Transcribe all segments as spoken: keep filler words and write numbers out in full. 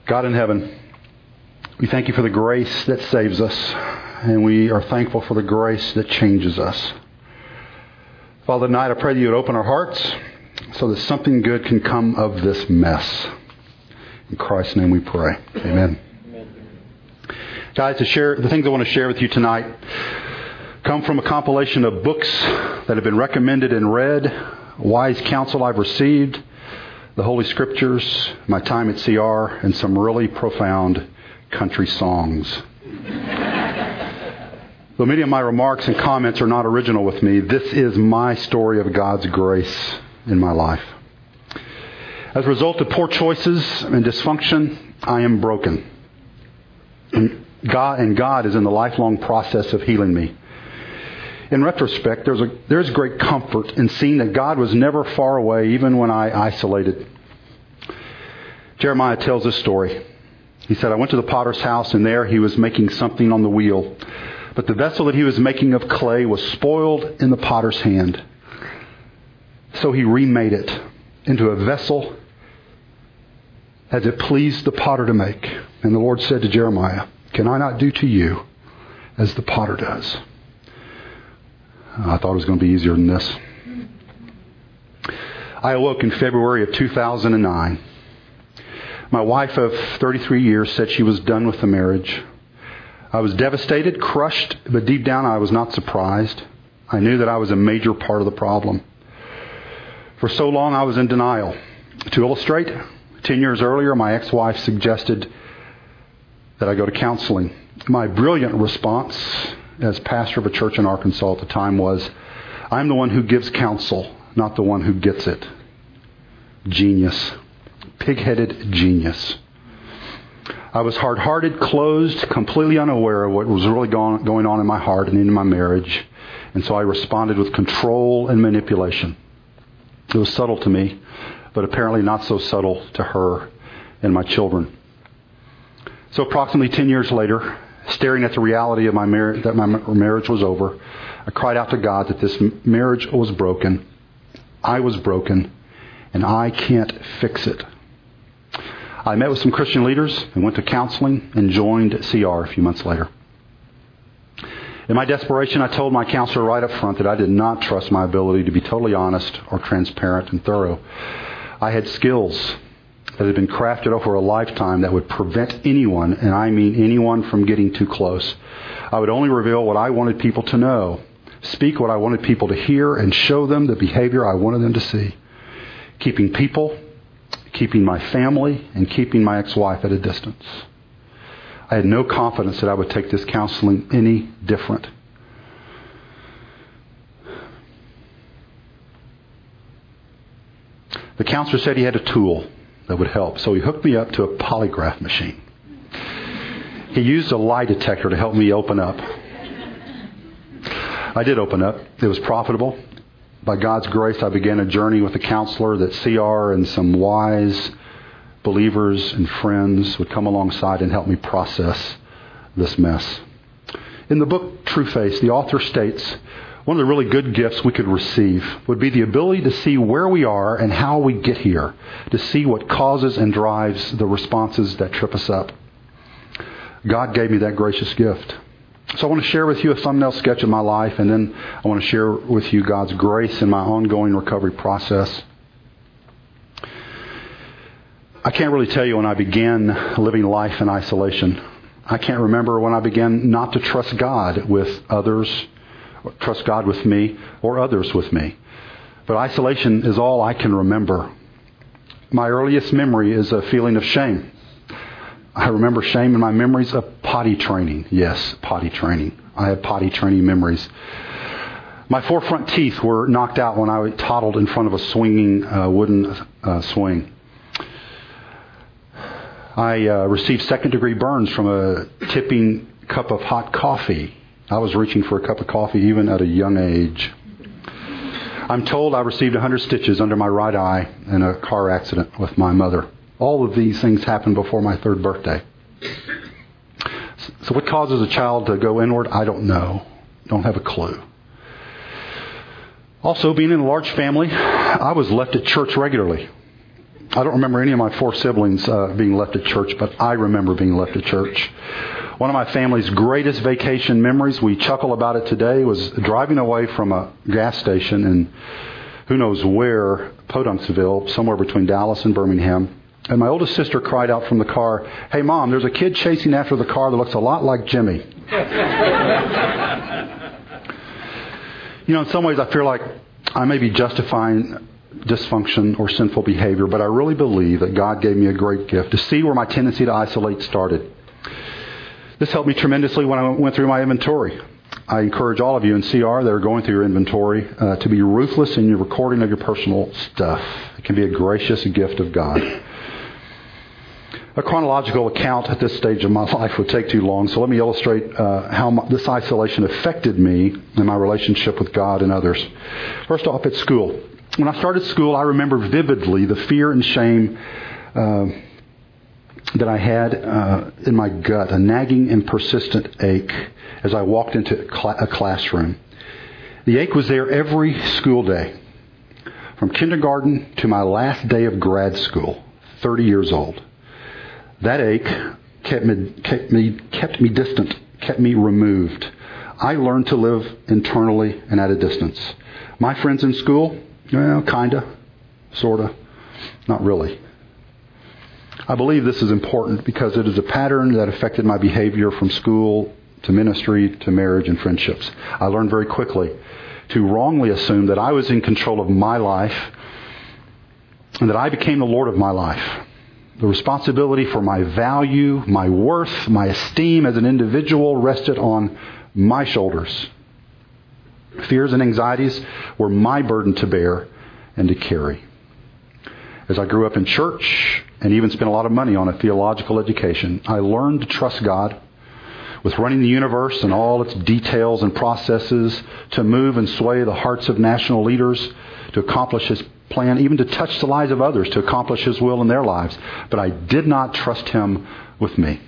God in heaven, we thank you for the grace that saves us, and we are thankful for the grace that changes us. Father, tonight I pray that you would open our hearts so that something good can come of this mess. In Christ's name we pray. Amen. Amen. Guys, to share the things I want to share with you tonight come from a compilation of books that have been recommended and read, wise counsel I've received, the Holy Scriptures, my time at C R, and some really profound country songs. Though many of my remarks and comments are not original with me, this is my story of God's grace in my life. As a result of poor choices and dysfunction, I am broken. And God, and God is in the lifelong process of healing me. In retrospect, there's a, there's great comfort in seeing that God was never far away, even when I isolated. Jeremiah tells this story. He said, I went to the potter's house, and there he was making something on the wheel. But the vessel that he was making of clay was spoiled in the potter's hand. So he remade it into a vessel as it pleased the potter to make. And the Lord said to Jeremiah, can I not do to you as the potter does? I thought it was going to be easier than this. I awoke in February of two thousand nine. My wife of thirty-three years said she was done with the marriage. I was devastated, crushed, but deep down I was not surprised. I knew that I was a major part of the problem. For so long I was in denial. To illustrate, ten years earlier my ex-wife suggested that I go to counseling. My brilliant response as pastor of a church in Arkansas at the time was, I'm the one who gives counsel, not the one who gets it. Genius. Pig-headed genius. I was hard-hearted, closed, completely unaware of what was really going on in my heart and in my marriage. And so I responded with control and manipulation. It was subtle to me, but apparently not so subtle to her and my children. So approximately ten years later, staring at the reality of my marriage, that my marriage was over, I cried out to God that this marriage was broken. I was broken, and I can't fix it. I met with some Christian leaders and went to counseling and joined C R a few months later. In my desperation, I told my counselor right up front that I did not trust my ability to be totally honest or transparent and thorough. I had skills that had been crafted over a lifetime that would prevent anyone, and I mean anyone, from getting too close. I would only reveal what I wanted people to know, speak what I wanted people to hear, and show them the behavior I wanted them to see. Keeping people, keeping my family, and keeping my ex-wife at a distance. I had no confidence that I would take this counseling any different. The counselor said he had a tool that would help, so he hooked me up to a polygraph machine. He used a lie detector to help me open up. I did open up. It was profitable. By God's grace, I began a journey with a counselor that C R and some wise believers and friends would come alongside and help me process this mess. In the book True Face, the author states, one of the really good gifts we could receive would be the ability to see where we are and how we get here, to see what causes and drives the responses that trip us up. God gave me that gracious gift. So I want to share with you a thumbnail sketch of my life, and then I want to share with you God's grace in my ongoing recovery process. I can't really tell you when I began living life in isolation. I can't remember when I began not to trust God with others, or trust God with me, or others with me. But isolation is all I can remember. My earliest memory is a feeling of shame. I remember shame in my memories of potty training. Yes, potty training. I have potty training memories. My four front teeth were knocked out when I toddled in front of a swinging uh, wooden uh, swing. I uh, received second-degree burns from a tipping cup of hot coffee. I was reaching for a cup of coffee even at a young age. I'm told I received one hundred stitches under my right eye in a car accident with my mother. All of these things happened before my third birthday. So what causes a child to go inward? I don't know. Don't have a clue. Also, being in a large family, I was left at church regularly. I don't remember any of my four siblings uh, being left at church, but I remember being left at church. One of my family's greatest vacation memories, we chuckle about it today, was driving away from a gas station in who knows where, Podunksville, somewhere between Dallas and Birmingham. And my oldest sister cried out from the car, "Hey, Mom, there's a kid chasing after the car that looks a lot like Jimmy." You know, in some ways I feel like I may be justifying dysfunction or sinful behavior, but I really believe that God gave me a great gift to see where my tendency to isolate started. This helped me tremendously when I went through my inventory. I encourage all of you in C R that are going through your inventory uh, to be ruthless in your recording of your personal stuff. It can be a gracious gift of God. A chronological account at this stage of my life would take too long, so let me illustrate uh, how my, this isolation affected me and my relationship with God and others. First off, at school. When I started school, I remember vividly the fear and shame uh, that I had uh, in my gut, a nagging and persistent ache as I walked into cl- a classroom. The ache was there every school day, from kindergarten to my last day of grad school, thirty years old. That ache kept me, kept me, kept me distant, kept me removed. I learned to live internally and at a distance. My friends in school, well, kinda, sorta, not really. I believe this is important because it is a pattern that affected my behavior from school to ministry to marriage and friendships. I learned very quickly to wrongly assume that I was in control of my life and that I became the Lord of my life. The responsibility for my value, my worth, my esteem as an individual rested on my shoulders. Fears and anxieties were my burden to bear and to carry. As I grew up in church and even spent a lot of money on a theological education, I learned to trust God with running the universe and all its details and processes, to move and sway the hearts of national leaders, to accomplish His plan, even to touch the lives of others, to accomplish His will in their lives. But I did not trust Him with me.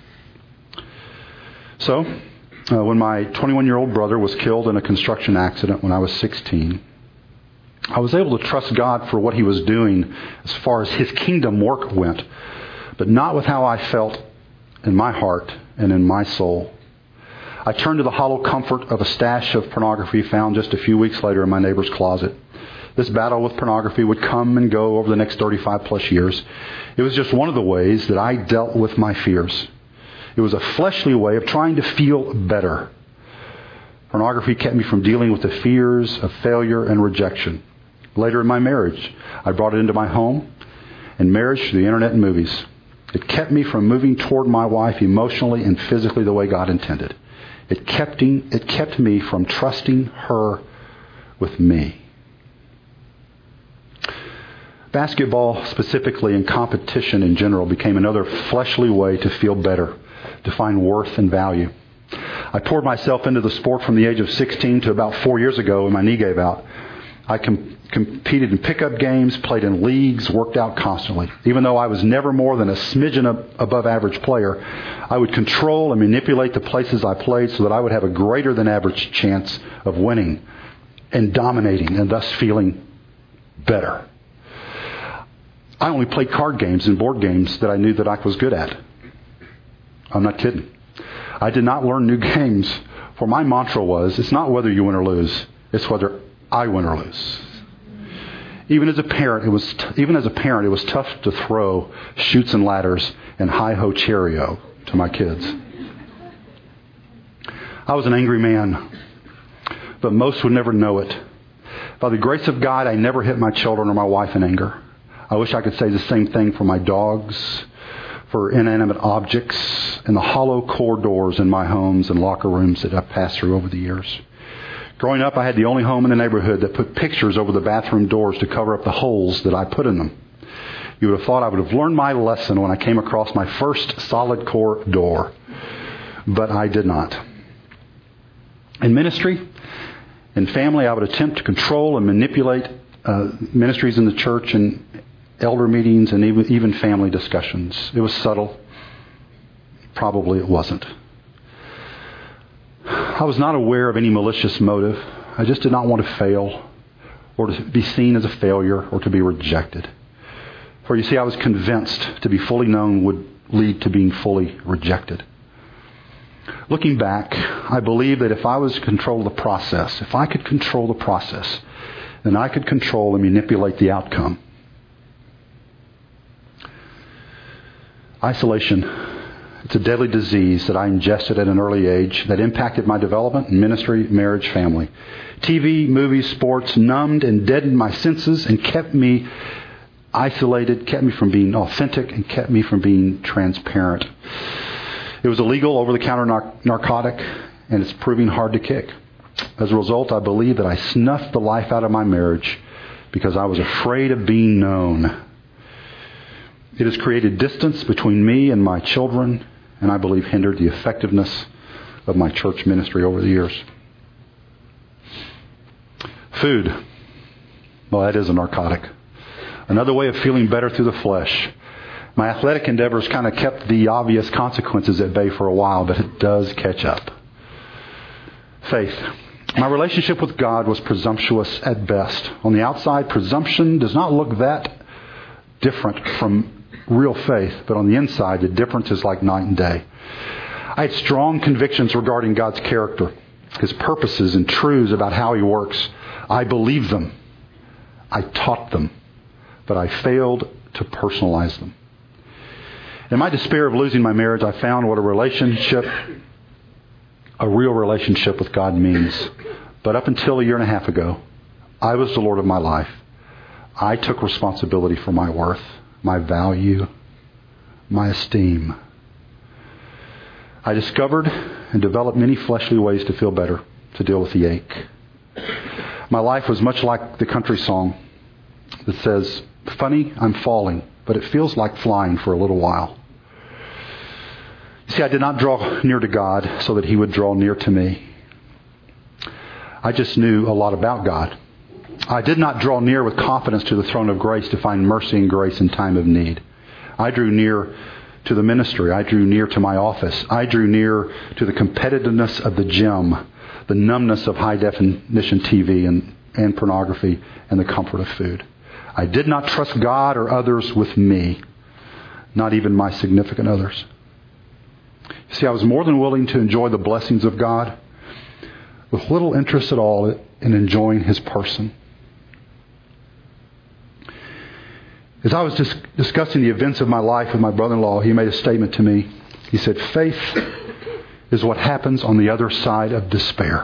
So, uh, when my twenty-one-year-old brother was killed in a construction accident when I was sixteen, I was able to trust God for what He was doing as far as His kingdom work went, but not with how I felt in my heart and in my soul. I turned to the hollow comfort of a stash of pornography found just a few weeks later in my neighbor's closet. This battle with pornography would come and go over the next thirty-five plus years. It was just one of the ways that I dealt with my fears. It was a fleshly way of trying to feel better. Pornography kept me from dealing with the fears of failure and rejection. Later in my marriage, I brought it into my home and marriage through the internet and movies. It kept me from moving toward my wife emotionally and physically the way God intended. It kept, it kept me from trusting her with me. Basketball specifically and competition in general became another fleshly way to feel better, to find worth and value. I poured myself into the sport from the age of sixteen to about four years ago when my knee gave out. I com- competed in pickup games, played in leagues, worked out constantly. Even though I was never more than a smidgen of above average player, I would control and manipulate the places I played so that I would have a greater than average chance of winning and dominating and thus feeling better. I only played card games and board games that I knew that I was good at. I'm not kidding. I did not learn new games, for my mantra was, it's not whether you win or lose, it's whether I win or lose. Even as a parent, it was t- even as a parent, it was tough to throw chutes and ladders and hi-ho cherry-o to my kids. I was an angry man, but most would never know it. By the grace of God, I never hit my children or my wife in anger. I wish I could say the same thing for my dogs, for inanimate objects, and the hollow corridors in my homes and locker rooms that I've passed through over the years. Growing up, I had the only home in the neighborhood that put pictures over the bathroom doors to cover up the holes that I put in them. You would have thought I would have learned my lesson when I came across my first solid core door, but I did not. In ministry, in family, I would attempt to control and manipulate uh, ministries in the church and elder meetings and even, even family discussions. It was subtle. Probably it wasn't. I was not aware of any malicious motive. I just did not want to fail or to be seen as a failure or to be rejected. For you see, I was convinced to be fully known would lead to being fully rejected. Looking back, I believe that if I was to control the process, if I could control the process, then I could control and manipulate the outcome. Isolation. It's a deadly disease that I ingested at an early age that impacted my development, ministry, marriage, family. T V, movies, sports numbed and deadened my senses and kept me isolated, kept me from being authentic, and kept me from being transparent. It was a legal over-the-counter nar- narcotic, and it's proving hard to kick. As a result, I believe that I snuffed the life out of my marriage because I was afraid of being known. It has created distance between me and my children, and I believe hindered the effectiveness of my church ministry over the years. Food. Well, that is a narcotic. Another way of feeling better through the flesh. My athletic endeavors kind of kept the obvious consequences at bay for a while, but it does catch up. Faith. My relationship with God was presumptuous at best. On the outside, presumption does not look that different from real faith, but on the inside, the difference is like night and day. I had strong convictions regarding God's character, His purposes and truths about how He works. I believed them. I taught them, but I failed to personalize them. In my despair of losing my marriage, I found what a relationship, a real relationship with God means. But up until a year and a half ago, I was the Lord of my life. I took responsibility for my worth, my value, my esteem. I discovered and developed many fleshly ways to feel better, to deal with the ache. My life was much like the country song that says, "Funny, I'm falling, but it feels like flying for a little while." You see, I did not draw near to God so that He would draw near to me. I just knew a lot about God. I did not draw near with confidence to the throne of grace to find mercy and grace in time of need. I drew near to the ministry. I drew near to my office. I drew near to the competitiveness of the gym, the numbness of high-definition T V and, and pornography, and the comfort of food. I did not trust God or others with me, not even my significant others. You see, I was more than willing to enjoy the blessings of God with little interest at all in enjoying His person. As I was dis- discussing the events of my life with my brother-in-law, he made a statement to me. He said, "Faith is what happens on the other side of despair."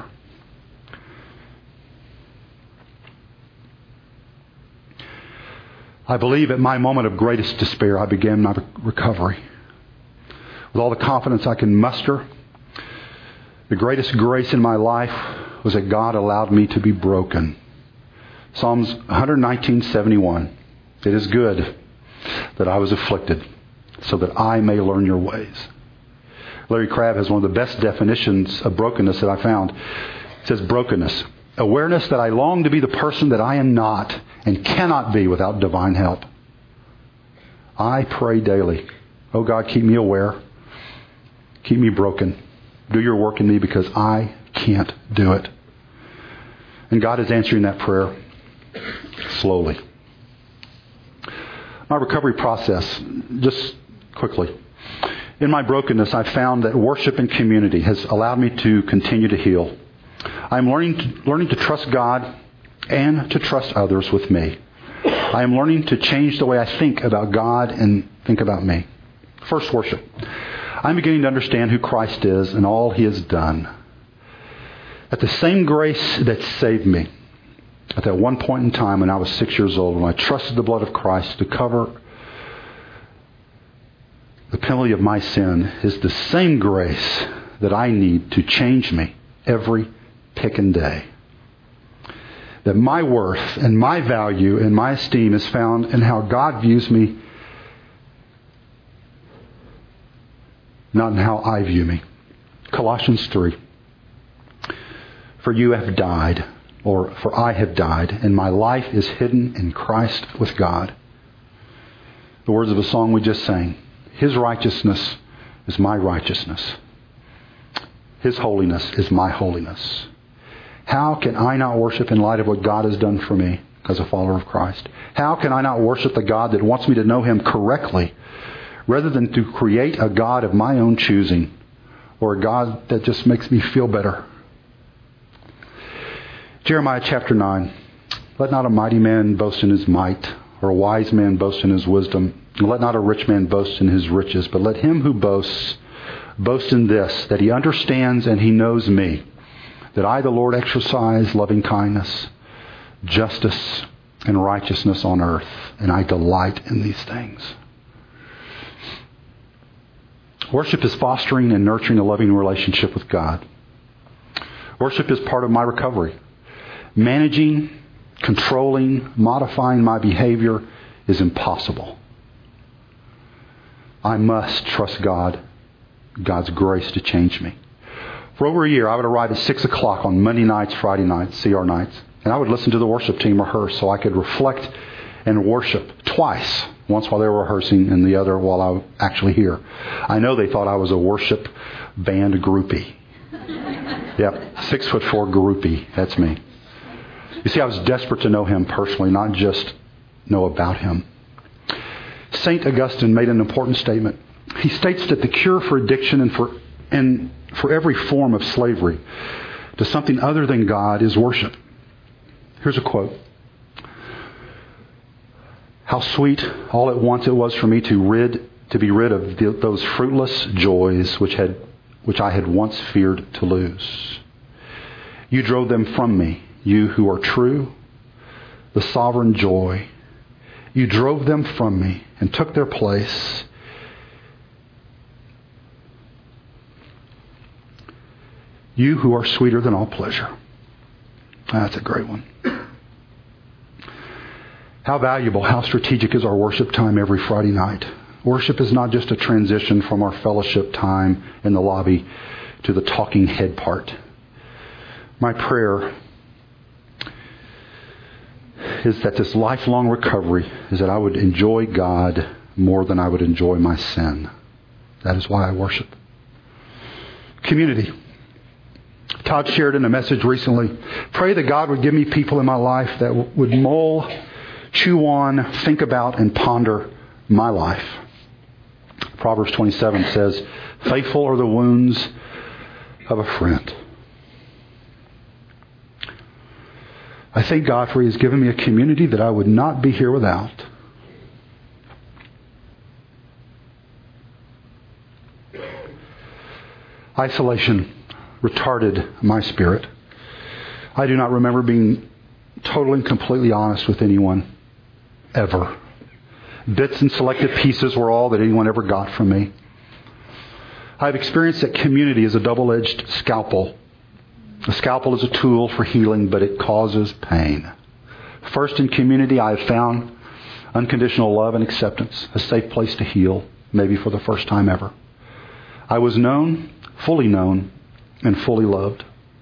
I believe at my moment of greatest despair, I began my recovery. With all the confidence I can muster, the greatest grace in my life was that God allowed me to be broken. Psalms one nineteen, seventy-one. It is good that I was afflicted, so that I may learn your ways. Larry Crabb has one of the best definitions of brokenness that I found. It says, brokenness, awareness that I long to be the person that I am not and cannot be without divine help. I pray daily, oh God, keep me aware. Keep me broken. Do your work in me because I can't do it. And God is answering that prayer slowly. My recovery process, just quickly. In my brokenness, I found that worship and community has allowed me to continue to heal. I'm learning to, learning to trust God and to trust others with me. I am learning to change the way I think about God and think about me. First, worship. I'm beginning to understand who Christ is and all He has done. At the same grace that saved me, at that one point in time when I was six years old, when I trusted the blood of Christ to cover the penalty of my sin, is the same grace that I need to change me every pickin' day. That my worth and my value and my esteem is found in how God views me, not in how I view me. Colossians three. For you have died, or for I have died, and my life is hidden in Christ with God. The words of a song we just sang. His righteousness is my righteousness. His holiness is my holiness. How can I not worship in light of what God has done for me? as a follower of Christ? How can I not worship the God that wants me to know Him correctly rather than to create a God of my own choosing or a God that just makes me feel better? Jeremiah chapter nine. Let not a mighty man boast in his might, or a wise man boast in his wisdom. And let not a rich man boast in his riches, but let him who boasts boast in this, that he understands and he knows me, that I, the Lord, exercise loving kindness, justice, and righteousness on earth, and I delight in these things. Worship is fostering and nurturing a loving relationship with God. Worship is part of my recovery. Managing, controlling, modifying my behavior is impossible. I must trust God, God's grace to change me. For over a year, I would arrive at six o'clock on Monday nights, Friday nights, C R nights, and I would listen to the worship team rehearse so I could reflect and worship twice. Once while they were rehearsing and the other while I was actually here. I know they thought I was a worship band groupie. Yep, six foot four groupie. That's me. You see, I was desperate to know Him personally, not just know about Him. Saint Augustine made an important statement. He states that the cure for addiction and for and for every form of slavery to something other than God is worship. Here's a quote. How sweet all at once it was for me to rid to be rid of the, those fruitless joys which had which I had once feared to lose. You drove them from me, you who are true, the sovereign joy. You drove them from me and took their place. You who are sweeter than all pleasure. That's a great one. How valuable, how strategic is our worship time every Friday night? Worship is not just a transition from our fellowship time in the lobby to the talking head part. My prayer is that this lifelong recovery is that I would enjoy God more than I would enjoy my sin. That is why I worship. Community. Todd shared in a message recently, pray that God would give me people in my life that would mull, chew on, think about, and ponder my life. Proverbs twenty-seven says, faithful are the wounds of a friend. I thank God for He has given me a community that I would not be here without. Isolation retarded my spirit. I do not remember being totally and completely honest with anyone, ever. Bits and selected pieces were all that anyone ever got from me. I've experienced that community is a double-edged scalpel. A scalpel is a tool for healing, but it causes pain. First, in community, I have found unconditional love and acceptance, a safe place to heal, maybe for the first time ever. I was known, fully known, and fully loved.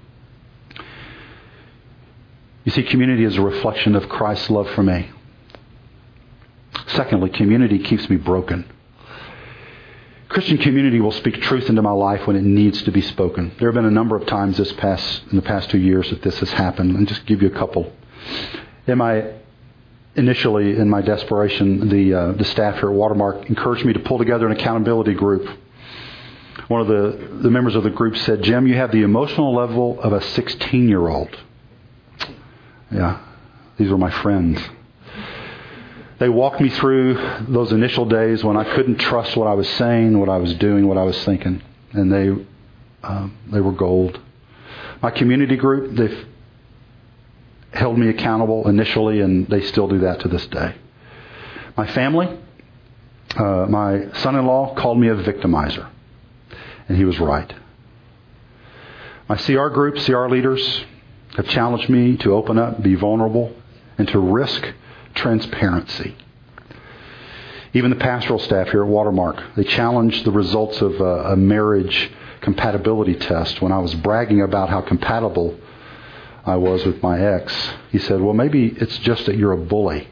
You see, community is a reflection of Christ's love for me. Secondly, community keeps me broken. Christian community will speak truth into my life when it needs to be spoken. There have been a number of times this past in the past two years that this has happened. And just give you a couple. In my initially in my desperation, the uh, the staff here at Watermark encouraged me to pull together an accountability group. One of the, the members of the group said, Jim, you have the emotional level of a sixteen-year-old. Yeah, these were my friends. They walked me through those initial days when I couldn't trust what I was saying, what I was doing, what I was thinking. And they um, they were gold. My community group, they've held me accountable initially, and they still do that to this day. My family, uh, my son-in-law called me a victimizer. And he was right. My C R group, C R leaders have challenged me to open up, be vulnerable, and to risk transparency. Even the pastoral staff here at Watermark, they challenged the results of a, a marriage compatibility test when I was bragging about how compatible I was with my ex. He said, well, maybe it's just that you're a bully.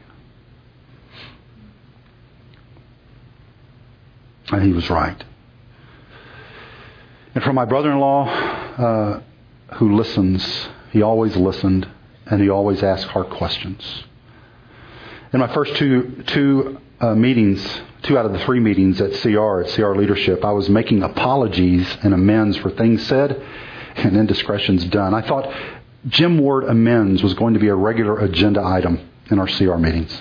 And he was right. And for my brother-in-law, uh, who listens, he always listened, and he always asked hard questions. In my first two two uh, meetings, two out of the three meetings at C R, at C R Leadership, I was making apologies and amends for things said and indiscretions done. I thought Jim Ward amends was going to be a regular agenda item in our C R meetings.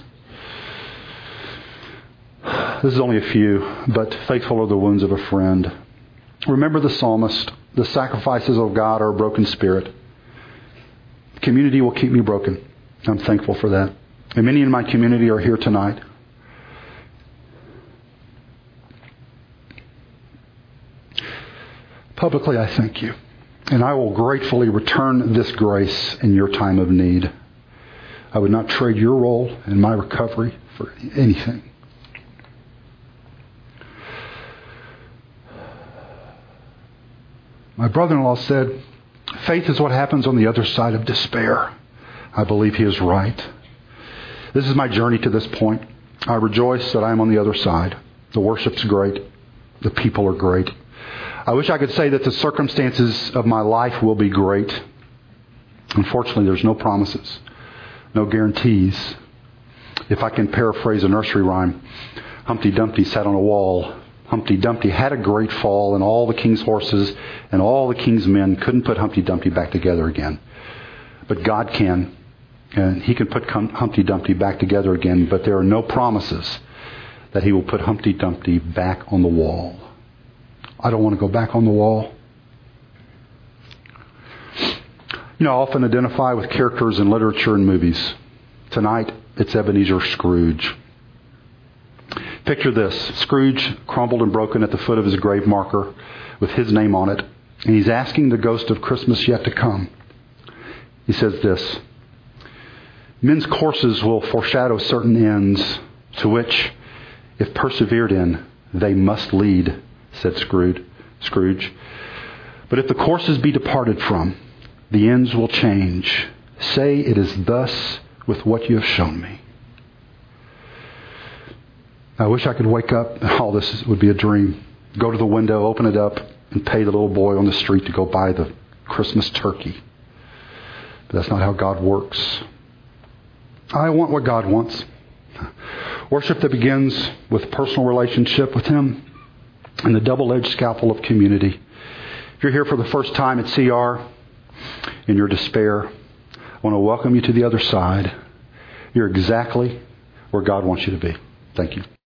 This is only a few, but faithful are the wounds of a friend. Remember the psalmist, the sacrifices of God are a broken spirit. Community will keep me broken. I'm thankful for that. And many in my community are here tonight. Publicly, I thank you. And I will gratefully return this grace in your time of need. I would not trade your role in my recovery for anything. My brother-in-law said, faith is what happens on the other side of despair. I believe he is right. This is my journey to this point. I rejoice that I am on the other side. The worship's great. The people are great. I wish I could say that the circumstances of my life will be great. Unfortunately, there's no promises, no guarantees. If I can paraphrase a nursery rhyme, Humpty Dumpty sat on a wall. Humpty Dumpty had a great fall, and all the king's horses and all the king's men couldn't put Humpty Dumpty back together again. But God can, and he can put Humpty Dumpty back together again, but there are no promises that he will put Humpty Dumpty back on the wall. I don't want to go back on the wall. You know, I often identify with characters in literature and movies. Tonight, it's Ebenezer Scrooge. Picture this. Scrooge crumbled and broken at the foot of his grave marker with his name on it. And he's asking the ghost of Christmas yet to come. He says this: men's courses will foreshadow certain ends to which, if persevered in, they must lead, said Scrooge. Scrooge. But if the courses be departed from, the ends will change. Say, it is thus with what you have shown me. I wish I could wake up and all this would be a dream. Go to the window, open it up, and pay the little boy on the street to go buy the Christmas turkey. But that's not how God works. I want what God wants. Worship that begins with personal relationship with Him and the double-edged scalpel of community. If you're here for the first time at C R in your despair, I want to welcome you to the other side. You're exactly where God wants you to be. Thank you.